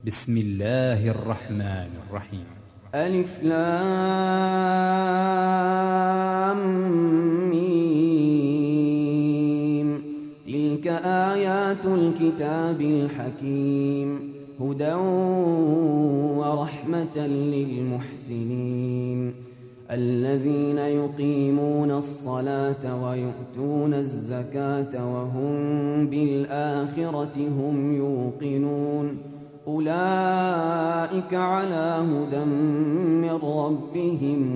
بسم الله الرحمن الرحيم. ألف لام ميم. تلك آيات الكتاب الحكيم هدى ورحمة للمحسنين الذين يقيمون الصلاة ويؤتون الزكاة وهم بالآخرة هم يوقنون أولئك على هدى من ربهم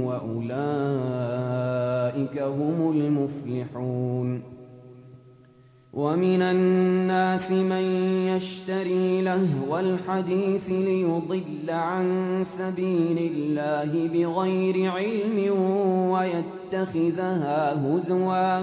وأولئك هم المفلحون. ومن الناس من يشتري لهو الحديث ليضل عن سبيل الله بغير علم ويتخذها هزوا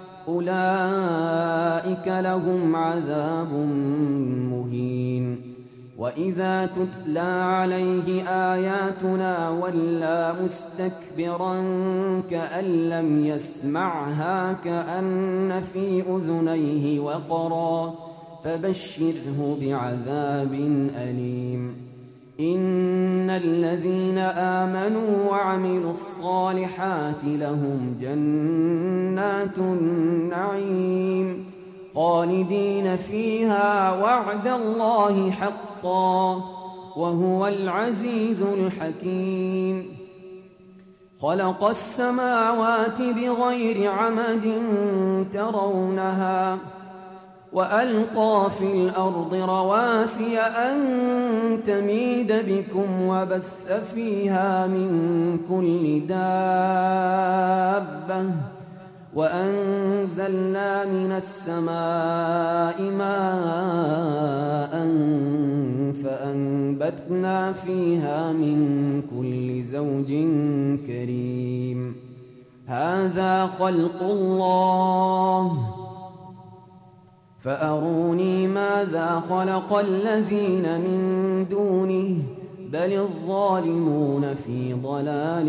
أولئك لهم عذاب مهين. وإذا تتلى عليه آياتنا ولى مستكبرا كأن لم يسمعها كأن في أذنيه وقرا فبشره بعذاب أليم. إن الذين آمنوا وعملوا الصالحات لهم جنات النعيم خالدين فيها وعد الله حقا وهو العزيز الحكيم. خلق السماوات بغير عمد ترونها وألقى في الأرض رواسي أن تميد بكم وبث فيها من كل دابة وأنزلنا من السماء ماء فأنبتنا فيها من كل زوج كريم. هذا خلق الله فأروني ماذا خلق الذين من دونه بل الظالمون في ضلال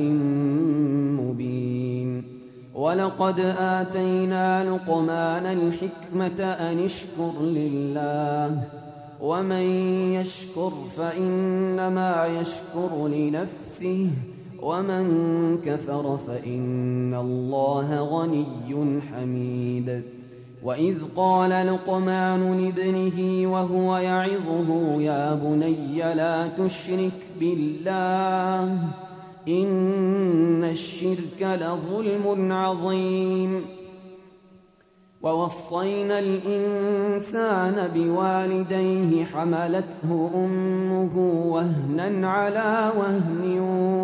مبين. ولقد آتينا لقمان الحكمة أن اشكر لله ومن يشكر فإنما يشكر لنفسه ومن كفر فإن الله غني حميد. وإذ قال لقمان لابنه وهو يعظه يا بني لا تشرك بالله إن الشرك لظلم عظيم. ووصينا الإنسان بوالديه حملته أمه وهنا على وهن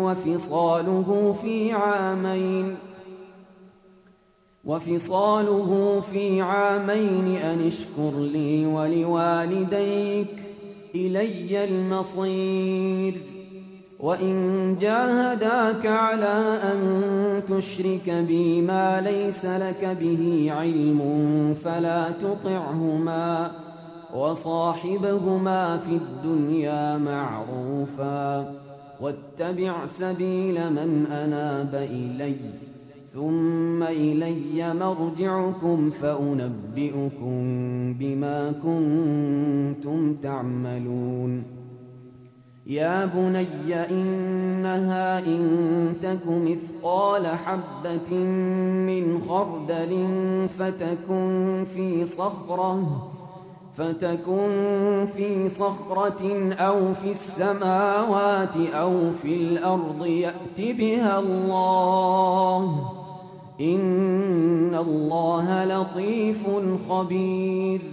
وفصاله في عامين أن اشكر لي ولوالديك إلي المصير. وإن جاهداك على أن تشرك بي ما ليس لك به علم فلا تطعهما وصاحبهما في الدنيا معروفا واتبع سبيل من أناب إلي ثم إلي مرجعكم فأنبئكم بما كنتم تعملون. يا بني إنها إن تك مثقال حبة من خردل فتكن في صخرة أو في السماوات أو في الأرض يأت بها الله إن الله لطيف خبير.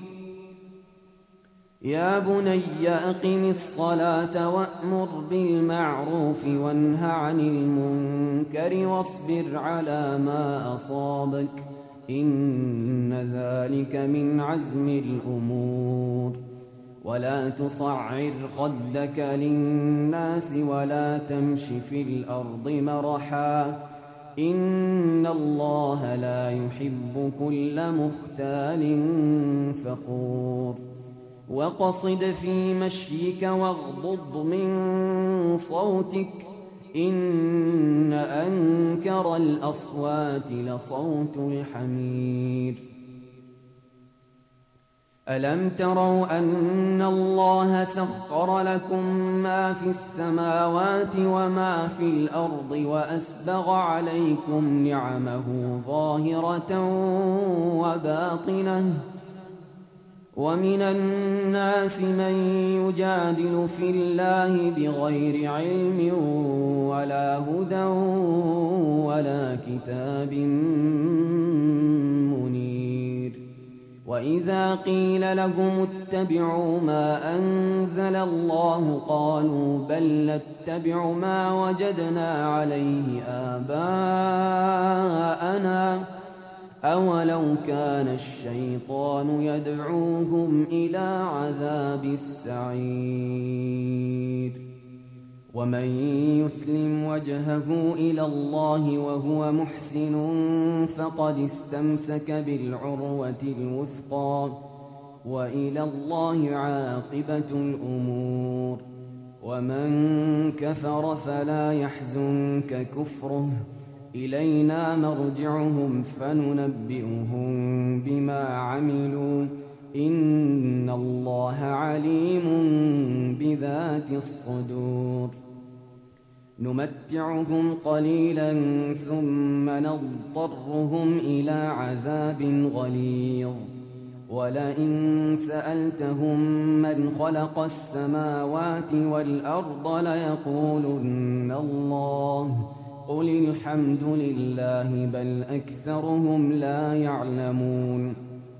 يا بني أقم الصلاة وأمر بالمعروف وانه عن المنكر واصبر على ما أصابك إن ذلك من عزم الأمور. ولا تصعر خدك للناس ولا تمش في الأرض مرحا إن الله لا يحب كل مختال فخور. وقصد في مشيك واغضض من صوتك إن أنكر الأصوات لصوت الحمير. ألم تروا أن الله سخر لكم ما في السماوات وما في الأرض وأسبغ عليكم نعمه ظاهرة وباطنة ومن الناس من يجادل في الله بغير علم ولا هدى ولا كتاب منير وإذا قيل لهم اتبعوا ما أنزل الله قالوا بل نتبع ما وجدنا عليه آباءنا أولو كان الشيطان يدعوهم إلى عذاب السعير ومن يسلم وجهه إلى الله وهو محسن فقد استمسك بالعروة الوثقى وإلى الله عاقبة الأمور ومن كفر فلا يحزنك كفره إلينا مرجعهم فننبئهم بما عملوا إن الله عليم بذات الصدور نمتعهم قليلا ثم نضطرهم إلى عذاب غليظ ولئن سألتهم من خلق السماوات والأرض ليقولن الله قل الحمد لله بل أكثرهم لا يعلمون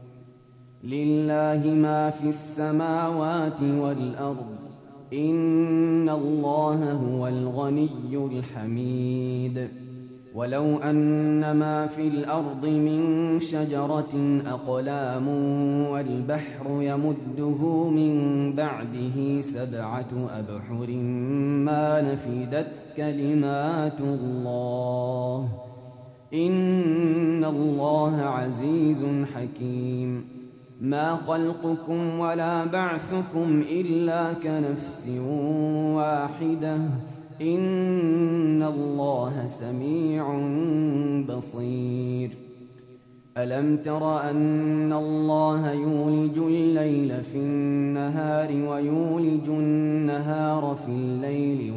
لله ما في السماوات والأرض إن الله هو الغني الحميد ولو أن ما في الأرض من شجرة أقلام والبحر يمده من بعده 7 أبحر ما نفدت كلمات الله إن الله عزيز حكيم ما خلقكم ولا بعثكم إلا كنفس واحدة إن الله سميع بصير ألم تر أن الله يولج الليل في النهار ويولج النهار في الليل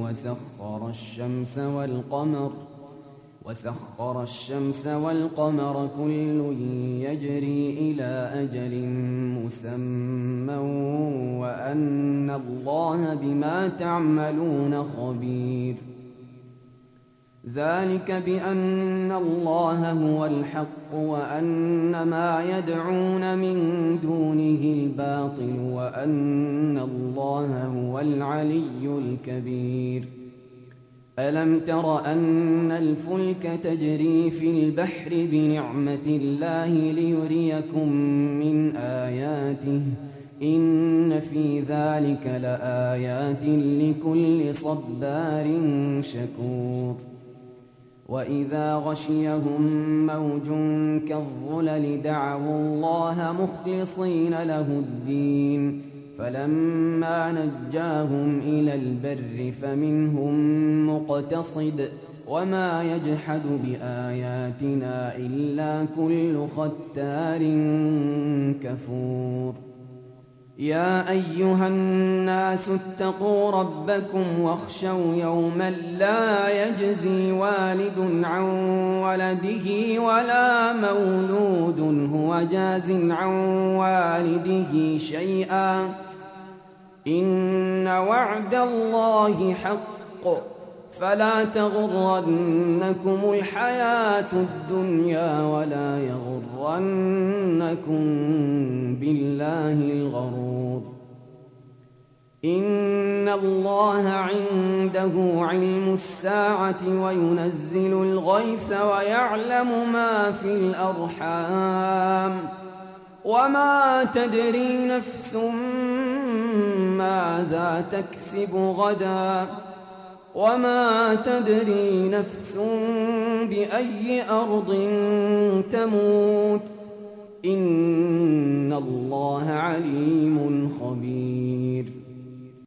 وسخر الشمس والقمر كل يجري إلى أجل مسمى وأن الله بما تعملون خبير ذلك بأن الله هو الحق وأن ما يدعون من دونه الباطل وأن الله هو العلي الكبير ألم تر أن الفلك تجري في البحر بنعمة الله ليريكم من آياته إن في ذلك لآيات لكل صبار شكور وإذا غشيهم موج كالظلل دعوا الله مخلصين له الدين فلما نجاهم إلى البر فمنهم مقتصد وما يجحد بآياتنا إلا كل ختار كفور يا أيها الناس اتقوا ربكم واخشوا يوما لا يجزي والد عن ولده ولا مولود هو جاز عن والده شيئا إن وعد الله حق فلا تغرنكم الحياة الدنيا ولا يغرنكم بالله الغرور إن الله عنده علم الساعة وينزل الغيث ويعلم ما في الأرحام وما تدري نفس ماذا تكسب غدا وما تدري نفس بأي أرض تموت إن الله عليم خبير